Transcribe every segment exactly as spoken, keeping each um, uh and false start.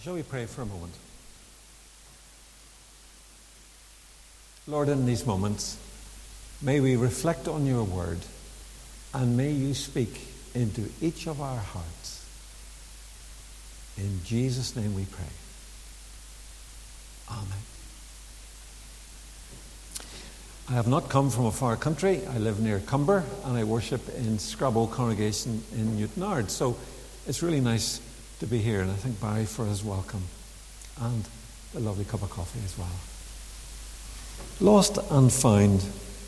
Shall we pray for a moment? Lord, in these moments, may we reflect on your word, and may you speak into each of our hearts. In Jesus' name we pray. Amen. I have not come from a far country. I live near Cumber, and I worship in Scrabo congregation in Newtonard. So it's really nice to be here, and I thank Barry for his welcome and a lovely cup of coffee as well. Lost and found.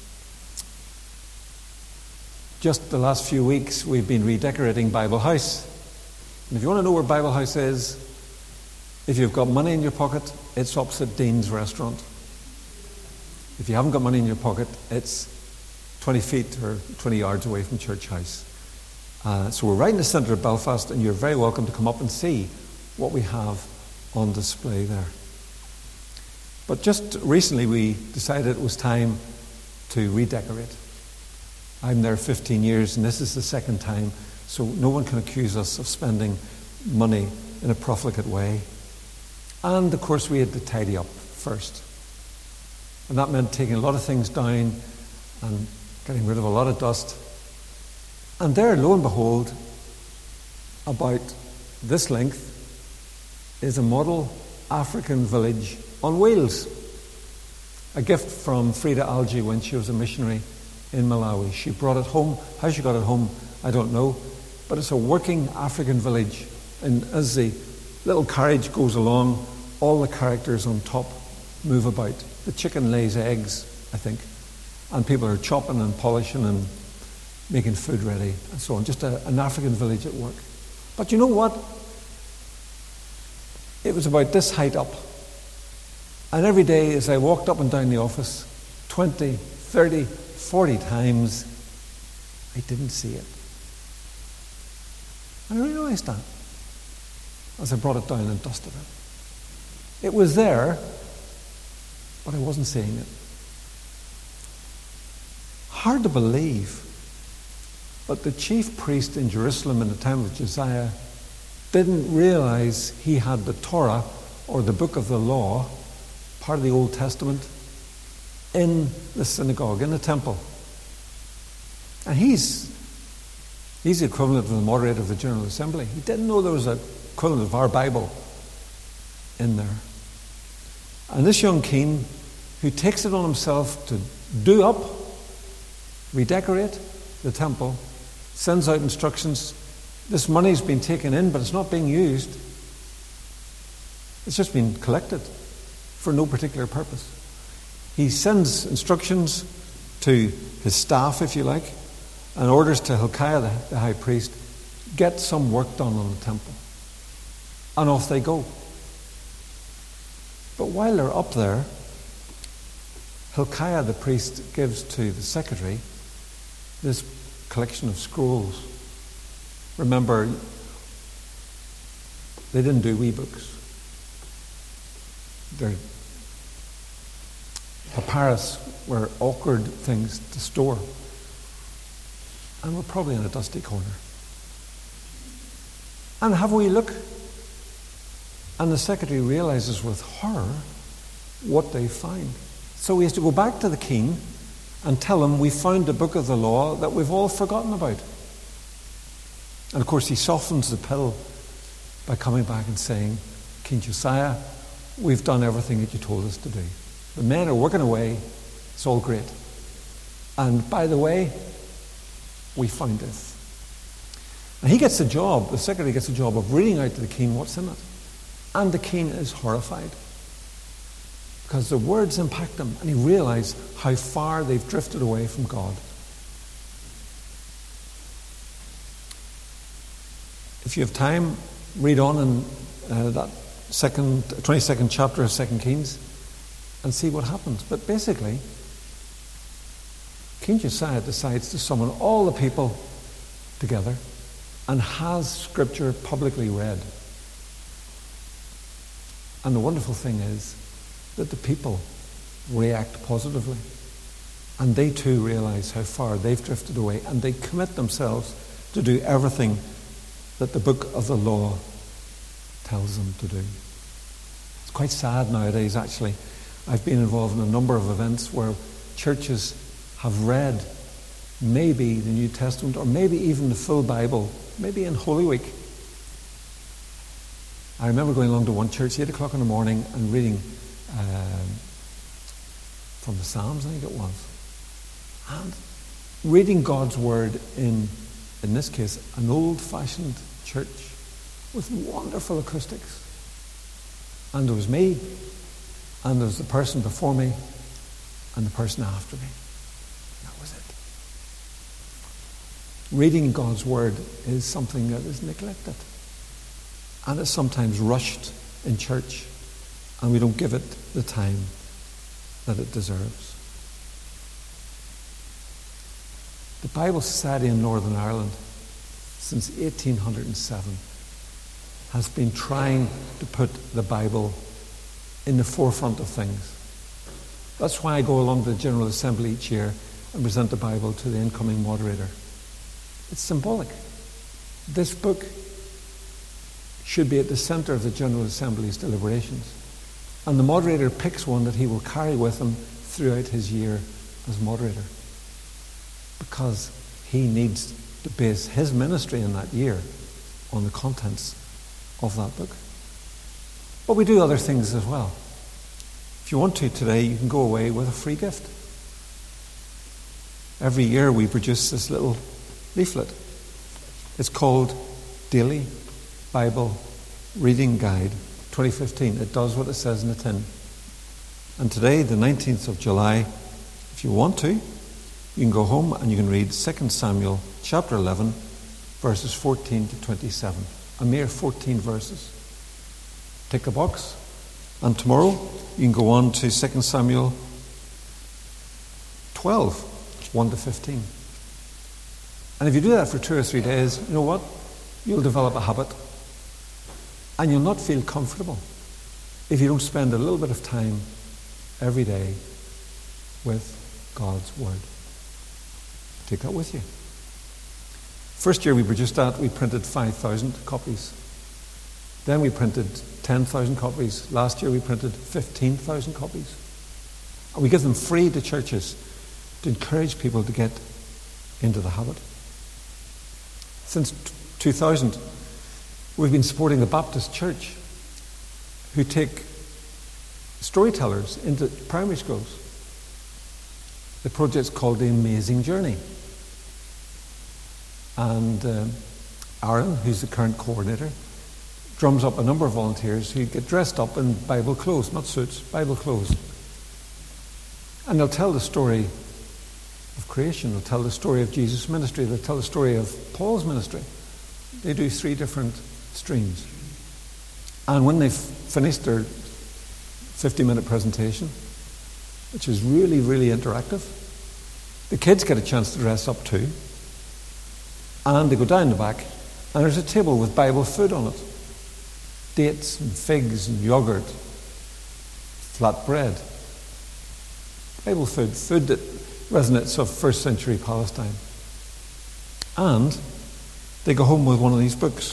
Just the last few weeks we've been redecorating Bible House. And if you want to know where Bible House is, if you've got money in your pocket, it's opposite Dean's Restaurant. If you haven't got money in your pocket, it's twenty feet or twenty yards away from Church House. Uh, so we're right in the centre of Belfast, and you're very welcome to come up and see what we have on display there. But just recently we decided it was time to redecorate. I'm there fifteen years, and this is the second time, so no one can accuse us of spending money in a profligate way. And of course we had to tidy up first. And that meant taking a lot of things down and getting rid of a lot of dust. And there, lo and behold, about this length is a model African village on wheels. A gift from Frida Algi when she was a missionary in Malawi. She brought it home. How she got it home, I don't know. But it's a working African village. And as the little carriage goes along, all the characters on top move about. The chicken lays eggs, I think. And people are chopping and polishing and making food ready and so on. Just a, an African village at work. But you know what? It was about this height up. And every day as I walked up and down the office, twenty, thirty, forty times, I didn't see it. And I realised that as I brought it down and dusted it. It was there, but I wasn't seeing it. Hard to believe, but the chief priest in Jerusalem in the time of Josiah didn't realize he had the Torah, or the book of the law, part of the Old Testament, in the synagogue, in the temple. And he's he's the equivalent of the moderator of the General Assembly. He didn't know there was an equivalent of our Bible in there. And this young king, who takes it on himself to do up, redecorate the temple, sends out instructions. This money's been taken in, but it's not being used. It's just been collected for no particular purpose. He sends instructions to his staff, if you like, and orders to Hilkiah, the, the high priest, get some work done on the temple. And off they go. But while they're up there, Hilkiah, the priest, gives to the secretary this collection of scrolls. Remember, they didn't do wee books. Their papyrus were awkward things to store. And we're probably in a dusty corner. And have we look? And the secretary realizes with horror what they find. So he has to go back to the king and tell him, we found a book of the law that we've all forgotten about. And of course he softens the pill by coming back and saying, King Josiah, we've done everything that you told us to do. The men are working away, it's all great. And by the way, we found this. And he gets the job, the secretary gets the job of reading out to the king what's in it. And the king is horrified. Because the words impact him, and he realizes how far they've drifted away from God. If you have time, read on in uh, that second, twenty-second chapter of Second Kings and see what happens. But basically, King Josiah decides to summon all the people together and has Scripture publicly read. And the wonderful thing is that the people react positively. And they too realize how far they've drifted away, and they commit themselves to do everything that the book of the law tells them to do. quite sad nowadays, actually. I've been involved in a number of events where churches have read maybe the New Testament or maybe even the full Bible, maybe in Holy Week. I remember going along to one church, eight o'clock in the morning, and reading um, from the Psalms, I think it was. And reading God's Word in, in this case, an old-fashioned church with wonderful acoustics. And there was me, and there was the person before me, and the person after me. That was it. Reading God's Word is something that is neglected. And it's sometimes rushed in church, and we don't give it the time that it deserves. The Bible Society in Northern Ireland, since eighteen oh seven, has been trying to put the Bible in the forefront of things. That's why I go along to the General Assembly each year and present the Bible to the incoming moderator. It's symbolic. This book should be at the centre of the General Assembly's deliberations. And the moderator picks one that he will carry with him throughout his year as moderator. Because he needs to base his ministry in that year on the contents of that book. But we do other things as well. If you want to today, you can go away with a free gift. Every year we produce this little leaflet. It's called Daily Bible Reading Guide twenty fifteen. It does what it says in the tin. And today, the nineteenth of July, if you want to, you can go home and you can read Second Samuel chapter eleven, verses fourteen to twenty-seven. A mere fourteen verses. Tick a box. And tomorrow, you can go on to Second Samuel twelve, one to fifteen. And if you do that for two or three days, you know what? You'll develop a habit. And you'll not feel comfortable if you don't spend a little bit of time every day with God's Word. Take that with you. First year we produced that, we printed five thousand copies. Then we printed ten thousand copies. Last year we printed fifteen thousand copies. And we give them free to churches to encourage people to get into the habit. Since two thousand, we've been supporting the Baptist Church, who take storytellers into primary schools. The project's called The Amazing Journey. And um, Aaron, who's the current coordinator, drums up a number of volunteers who get dressed up in Bible clothes, not suits, Bible clothes. And they'll tell the story of creation, they'll tell the story of Jesus' ministry, they'll tell the story of Paul's ministry. They do three different streams. And when they've finished their fifty-minute presentation, which is really, really interactive, the kids get a chance to dress up too. And they go down the back, and there's a table with Bible food on it. Dates and figs and yogurt, flat bread. Bible food, food that resonates of first century Palestine. And they go home with one of these books.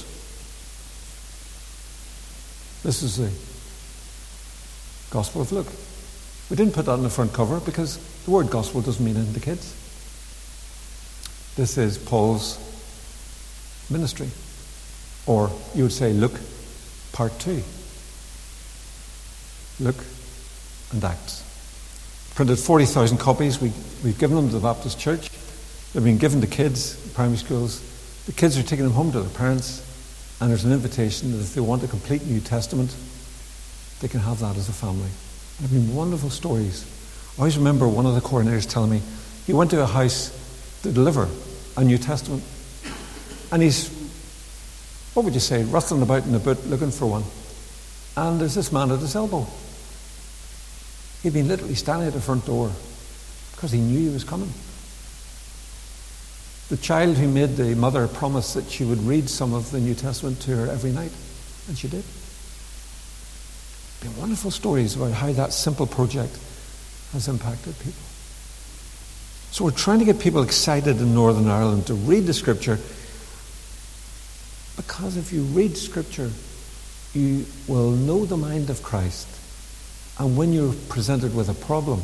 This is the Gospel of Luke. We didn't put that on the front cover because the word gospel doesn't mean anything to kids. This is Paul's ministry. Or you would say Luke part two. Luke and Acts. Printed forty thousand copies. We, we've given them to the Baptist Church. They've been given to kids, primary schools. The kids are taking them home to their parents, and there's an invitation that if they want a complete New Testament, they can have that as a family. There have been wonderful stories. I always remember one of the coordinators telling me he went to a house to deliver a New Testament, and he's, what would you say, rustling about in the boot looking for one. And there's this man at his elbow. He'd been literally standing at the front door because he knew he was coming. The child who made the mother promise that she would read some of the New Testament to her every night, and she did. There have been wonderful stories about how that simple project has impacted people. So we're trying to get people excited in Northern Ireland to read the Scripture, because if you read Scripture, you will know the mind of Christ And when you're presented with a problem,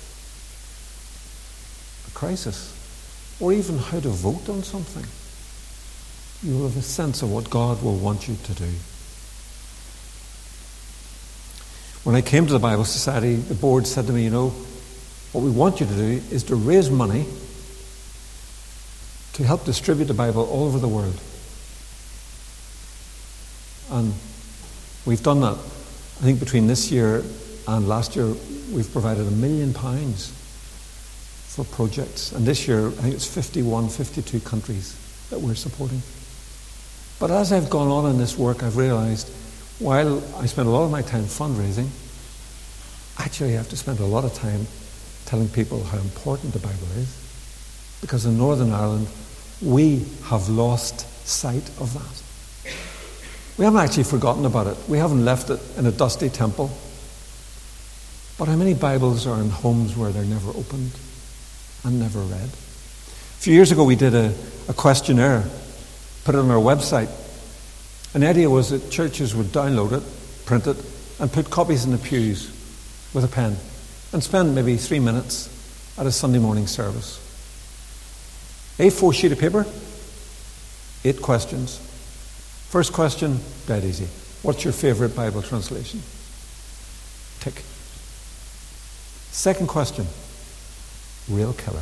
a crisis, or even how to vote on something, you will have a sense of what God will want you to do. When I came to the Bible Society, the board said to me, you know, what we want you to do is to raise money to help distribute the Bible all over the world. And we've done that. I think between this year and last year, we've provided a million pounds for projects. And this year, I think it's fifty-one, fifty-two countries that we're supporting. But as I've gone on in this work, I've realized, while I spend a lot of my time fundraising, actually I have to spend a lot of time telling people how important the Bible is. Because in Northern Ireland, we have lost sight of that. We haven't actually forgotten about it. We haven't left it in a dusty temple. But how many Bibles are in homes where they're never opened and never read? A few years ago we did a, a questionnaire, put it on our website. And the idea was that churches would download it, print it, and put copies in the pews with a pen and spend maybe three minutes at a Sunday morning service. A four sheet of paper, eight questions. First question, dead easy. What's your favorite Bible translation? Tick. Second question, real killer.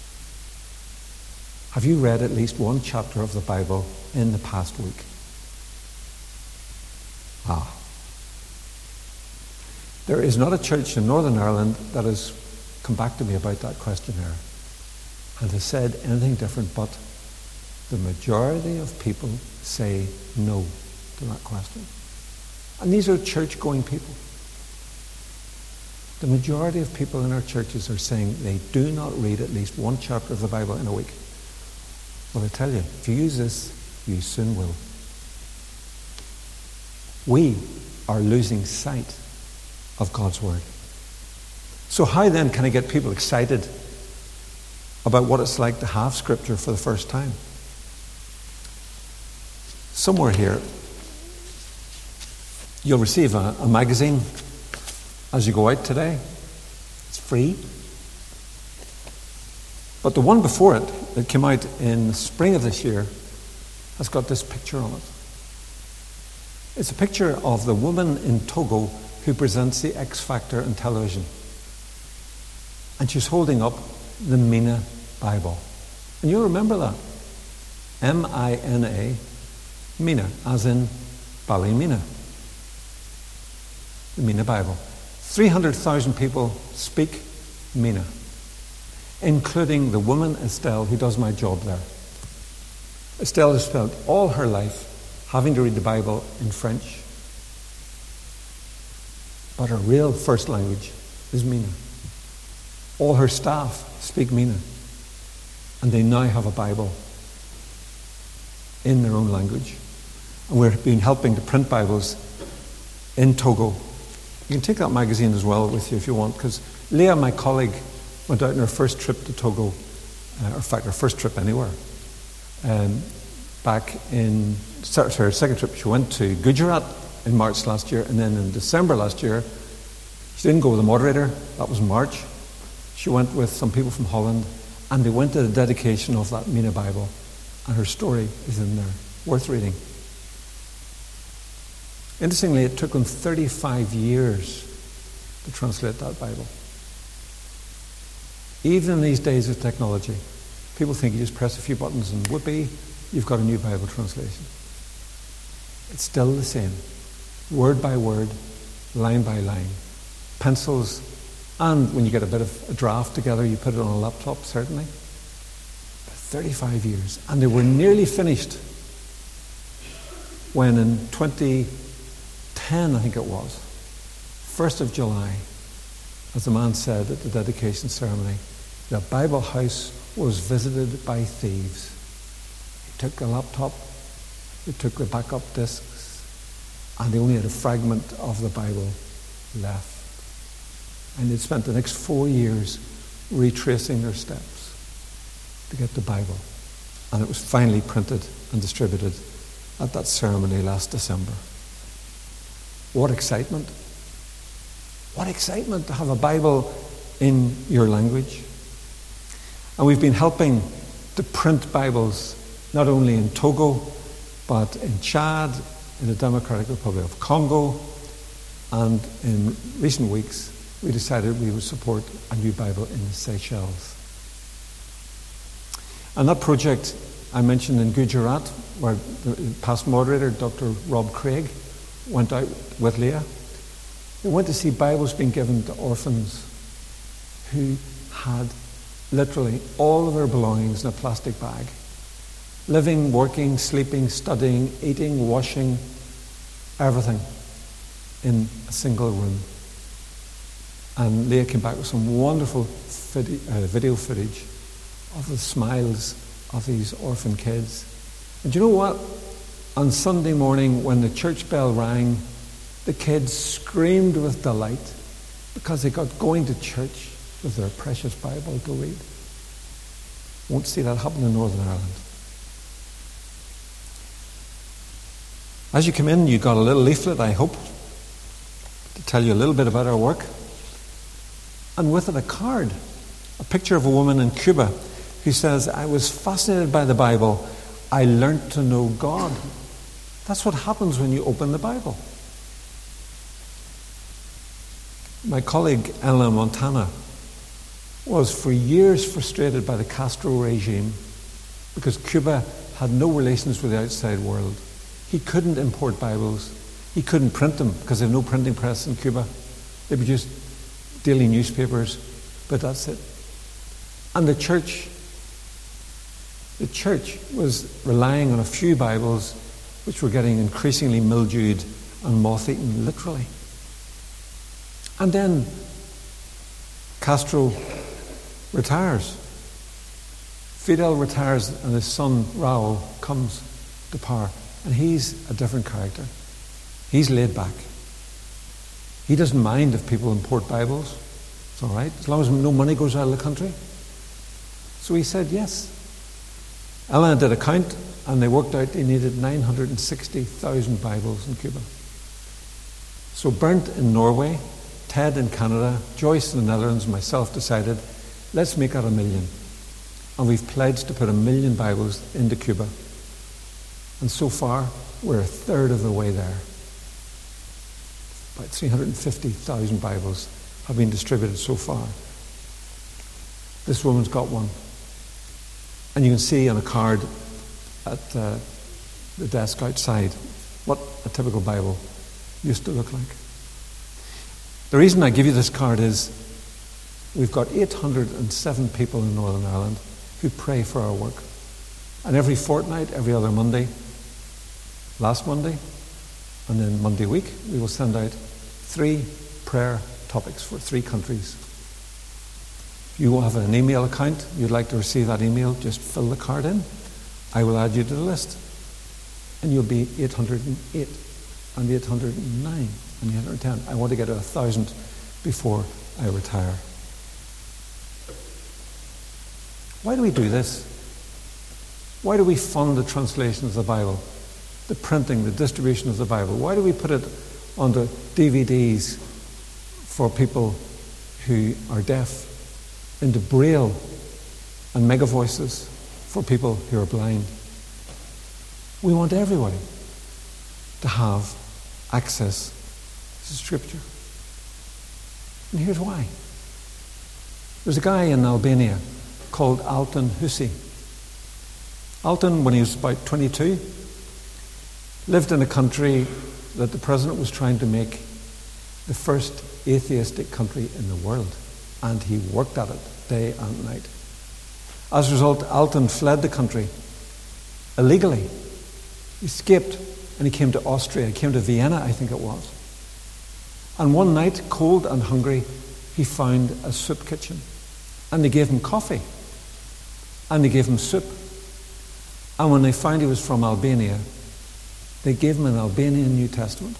Have you read at least one chapter of the Bible in the past week? Ah. There is not a church in Northern Ireland that has come back to me about that questionnaire and has said anything different, but the majority of people say no to that question. And these are church-going people. The majority of people in our churches are saying they do not read at least one chapter of the Bible in a week. Well, I tell you, if you use this, you soon will. We are losing sight of God's Word. So how then can I get people excited about what it's like to have Scripture for the first time? Somewhere here, you'll receive a, a magazine as you go out today. It's free. But the one before it, that came out in the spring of this year, has got this picture on it. It's a picture of the woman in Togo who presents the X Factor on television. And she's holding up the Mina Bible. And you'll remember that. M I N A, Mina, as in Ballymena. The Mina Bible. three hundred thousand people speak Mina, including the woman Estelle who does my job there. Estelle has spent all her life having to read the Bible in French. But her real first language is Mina. All her staff speak Mina. And they now have a Bible in their own language. And we've been helping to print Bibles in Togo. You can take that magazine as well with you if you want, because Leah, my colleague, went out on her first trip to Togo, uh, or in fact, her first trip anywhere. Um, back in, sorry, her second trip, she went to Gujarat in March last year, and then in December last year, she didn't go with a moderator, that was March. She went with some people from Holland, and they went to the dedication of that Mina Bible, and her story is in there, worth reading. Interestingly, it took them thirty-five years to translate that Bible. Even in these days of technology, people think you just press a few buttons and whoopee, you've got a new Bible translation. It's still the same. Word by word, line by line. Pencils, and when you get a bit of a draft together, you put it on a laptop, certainly. But thirty-five years. And they were nearly finished when in twenty ten, I think it was, first of July, as the man said at the dedication ceremony, the Bible house was visited by thieves. They took the laptop, they took the backup discs, and they only had a fragment of the Bible left. And they'd spent the next four years retracing their steps to get the Bible. And it was finally printed and distributed at that ceremony last December. What excitement. What excitement to have a Bible in your language. And we've been helping to print Bibles not only in Togo, but in Chad, in the Democratic Republic of Congo, and in recent weeks we decided we would support a new Bible in the Seychelles. And that project I mentioned in Gujarat, where the past moderator, Doctor Rob Craig, went out with Leah. They went to see Bibles being given to orphans who had literally all of their belongings in a plastic bag. Living, working, sleeping, studying, eating, washing, everything in a single room. And Leah came back with some wonderful vid- uh, video footage of the smiles of these orphan kids. And do you know what? On Sunday morning, when the church bell rang, the kids screamed with delight because they got going to church with their precious Bible to read. Won't see that happen in Northern Ireland. As you come in, you got a little leaflet, I hope, to tell you a little bit about our work. And with it a card, a picture of a woman in Cuba who says, I was fascinated by the Bible. I learned to know God. That's what happens when you open the Bible. My colleague, Ella Montana, was for years frustrated by the Castro regime because Cuba had no relations with the outside world. He couldn't import Bibles. He couldn't print them because they have no printing press in Cuba. They produced daily newspapers, but that's it. And the church, the church was relying on a few Bibles which were getting increasingly mildewed and moth-eaten, literally. And then Castro retires. Fidel retires and his son Raul comes to power. And he's a different character. He's laid back. He doesn't mind if people import Bibles. It's all right, as long as no money goes out of the country. So he said yes. Ella did a count, and they worked out they needed nine hundred sixty thousand Bibles in Cuba. So Bernd in Norway, Ted in Canada, Joyce in the Netherlands, and myself decided, let's make that a million. And we've pledged to put a million Bibles into Cuba. And so far, we're a third of the way there. About three hundred fifty thousand Bibles have been distributed so far. This woman's got one. And you can see on a card at uh, the desk outside what a typical Bible used to look like. The reason I give you this card is we've got eight hundred seven people in Northern Ireland who pray for our work. And every fortnight, every other Monday, last Monday, and then Monday week, we will send out three prayer topics for three countries. If you will have an email account, you'd like to receive that email, just fill the card in. I will add you to the list. And you'll be eight hundred eight and eight hundred nine and eight hundred ten. I want to get to one thousand before I retire. Why do we do this? Why do we fund the translation of the Bible? The printing, the distribution of the Bible. Why do we put it onto D V Ds for people who are deaf, into Braille and mega voices for people who are blind? We want everybody to have access to Scripture. And here's why. There's a guy in Albania called Alton Husi. Alton, when he was about twenty-two, lived in a country that the president was trying to make the first atheistic country in the world. And he worked at it day and night. As a result, Alton fled the country illegally. He escaped and he came to Austria. He came to Vienna, I think it was. And one night, cold and hungry, he found a soup kitchen. And they gave him coffee. And they gave him soup. And when they found he was from Albania, they gave him an Albanian New Testament.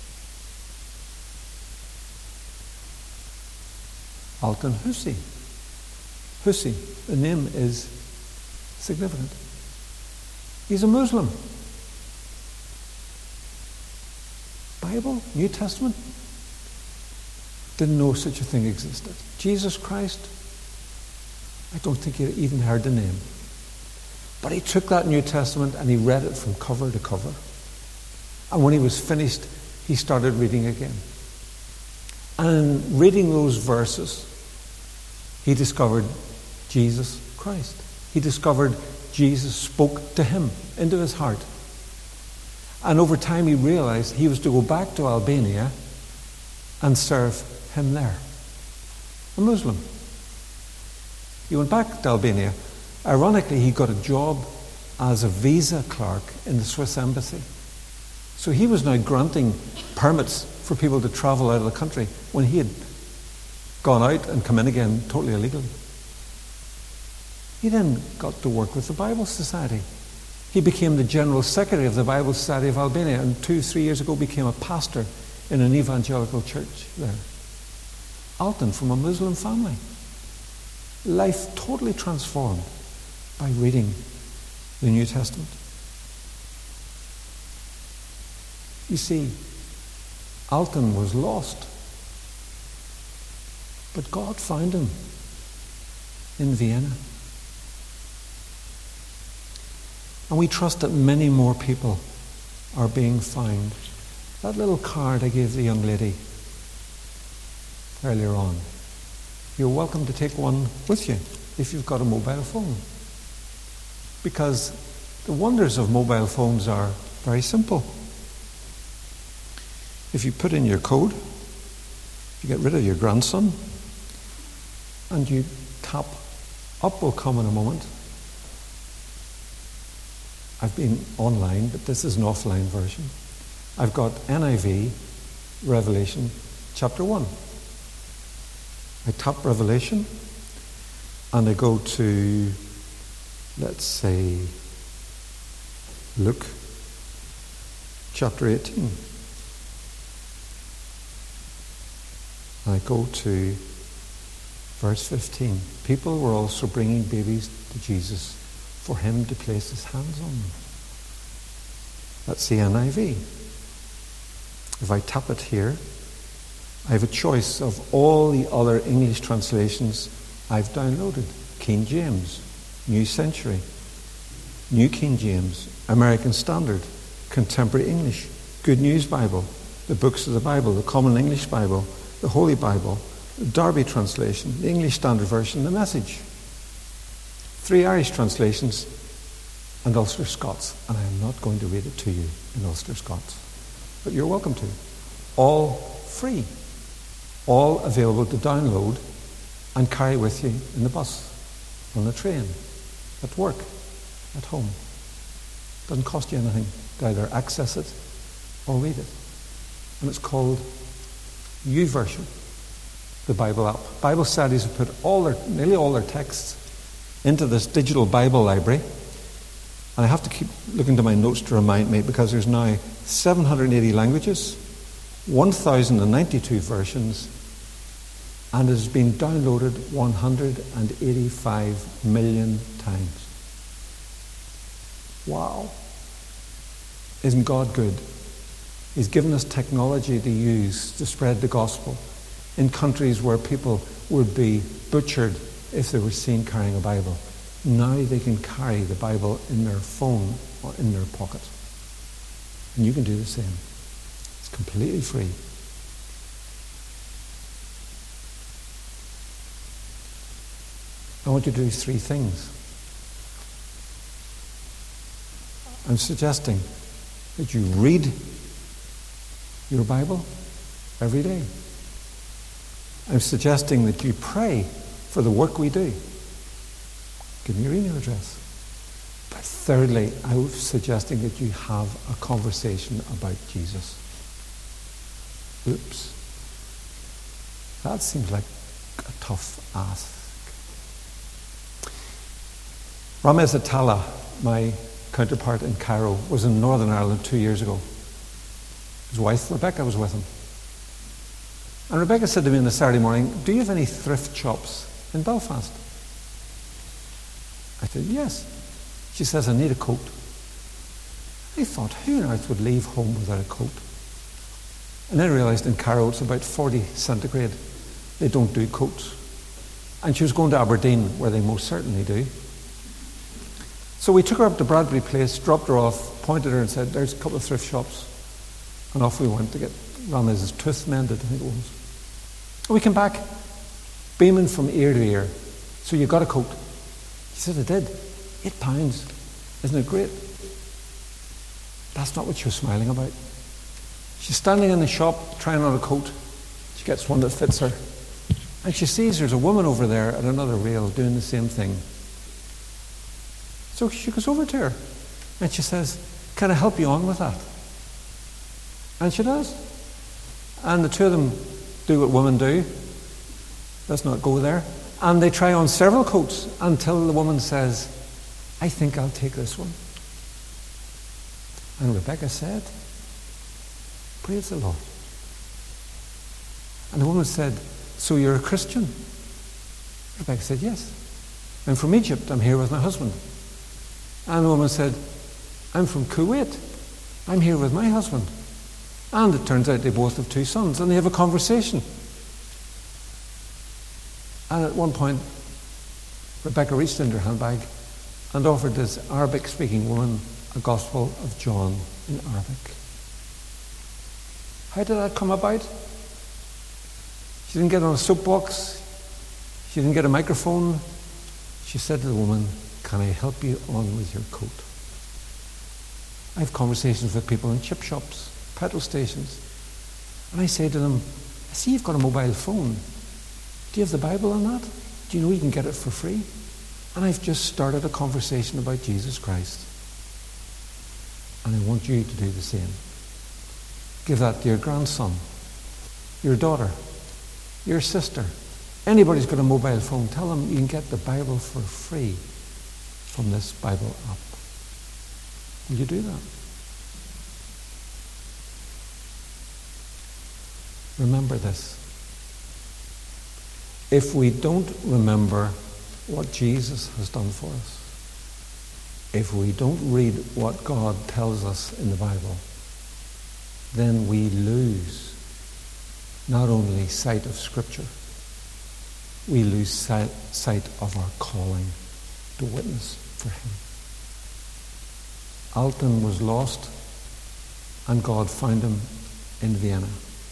Alton Husi. Husi, the name is significant. He's a Muslim. Bible, New Testament. Didn't know such a thing existed. Jesus Christ, I don't think he even heard the name. But he took that New Testament and he read it from cover to cover. And when he was finished, he started reading again. And in reading those verses, he discovered Jesus Christ. He discovered Jesus spoke to him into his heart. And over time he realized he was to go back to Albania and serve him there. A Muslim. He went back to Albania. Ironically, he got a job as a visa clerk in the Swiss embassy. So he was now granting permits for people to travel out of the country when he had gone out and come in again totally illegally. He then got to work with the Bible Society. He became the General Secretary of the Bible Society of Albania, and two, three years ago became a pastor in an evangelical church there. Alton, from a Muslim family. Life totally transformed by reading the New Testament. You see, Alton was lost, but God found him in Vienna. And we trust that many more people are being found. That little card I gave the young lady earlier on, you're welcome to take one with you if you've got a mobile phone. Because the wonders of mobile phones are very simple. If you put in your code, you get rid of your grandson, and you tap, up will come in a moment. I've been online, but this is an offline version. I've got N I V, Revelation, chapter one. I tap Revelation, and I go to, let's say, Luke, chapter eighteen. I go to verse fifteen. People were also bringing babies to Jesus for him to place his hands on them. That's the N I V. If I tap it here, I have a choice of all the other English translations I've downloaded. King James, New Century, New King James, American Standard, Contemporary English, Good News Bible, the books of the Bible, the Common English Bible, the Holy Bible, the Darby translation, the English Standard Version, the Message. Three Irish translations and Ulster Scots. And I am not going to read it to you in Ulster Scots. But you're welcome to. All free. All available to download and carry with you in the bus, on the train, at work, at home. Doesn't cost you anything to either access it or read it. And it's called YouVersion, the Bible app. Bible studies have put all their, nearly all their texts into this digital Bible library. And I have to keep looking to my notes to remind me, because there's now seven hundred eighty languages, one thousand ninety-two versions, and it has been downloaded one hundred eighty-five million times. Wow. Isn't God good? He's given us technology to use to spread the gospel in countries where people would be butchered if they were seen carrying a Bible. Now they can carry the Bible in their phone or in their pocket. And you can do the same. It's completely free. I want you to do three things. I'm suggesting that you read your Bible every day. I'm suggesting that you pray for the work we do. Give me your email address. But thirdly, I was suggesting that you have a conversation about Jesus. Oops. That seems like a tough ask. Ramez Atala, my counterpart in Cairo, was in Northern Ireland two years ago. His wife, Rebecca, was with him. And Rebecca said to me on a Saturday morning, "Do you have any thrift shops in Belfast?" I said, "Yes." She says, "I need a coat." I thought, who on earth would leave home without a coat? And then I realised in Cairo it's about forty centigrade. They don't do coats. And she was going to Aberdeen, where they most certainly do. So we took her up to Bradbury Place, dropped her off, pointed her and said, there's a couple of thrift shops. And off we went to get Ramez's tooth mended, I think it was. And we came back, beaming from ear to ear. So you got a coat? She said, I did. Eight pounds. Isn't it great? That's not what she was smiling about. She's standing in the shop trying on a coat. She gets one that fits her. And she sees there's a woman over there at another rail doing the same thing. So she goes over to her and she says, can I help you on with that? And she does. And the two of them do what women do. Let's not go there. And they try on several coats until the woman says, I think I'll take this one. And Rebecca said, praise the Lord. And the woman said, so you're a Christian? Rebecca said, yes. I'm from Egypt. I'm here with my husband. And the woman said, I'm from Kuwait. I'm here with my husband. And it turns out they both have two sons. And they have a conversation. And at one point, Rebecca reached into her handbag and offered this Arabic-speaking woman a Gospel of John in Arabic. How did that come about? She didn't get on a soapbox. She didn't get a microphone. She said to the woman, can I help you on with your coat? I have conversations with people in chip shops, petrol stations, and I say to them, I see you've got a mobile phone. Do you have the Bible on that? Do you know you can get it for free? And I've just started a conversation about Jesus Christ. And I want you to do the same. Give that to your grandson, your daughter, your sister. Anybody's got a mobile phone, tell them you can get the Bible for free from this Bible app. Will you do that? Remember this. If we don't remember what Jesus has done for us, if we don't read what God tells us in the Bible, then we lose not only sight of Scripture, we lose sight, sight of our calling to witness for Him. Alton was lost and God found him in Vienna.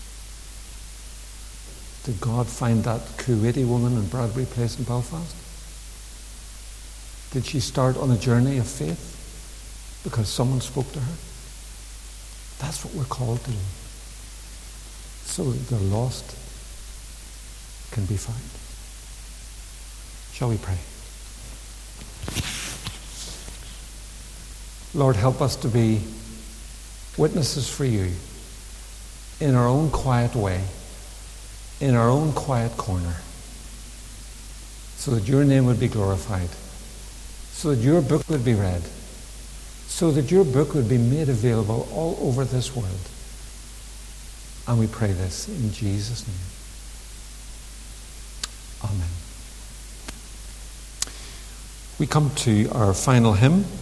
Did God find that Kuwaiti woman in Bradbury Place in Belfast? Did she start on a journey of faith because someone spoke to her? That's what we're called to do, so that the lost can be found. Shall we pray? Lord, help us to be witnesses for you in our own quiet way, in our own quiet corner, so that your name would be glorified, so that your book would be read, so that your book would be made available all over this world. And we pray this in Jesus' name. Amen. We come to our final hymn.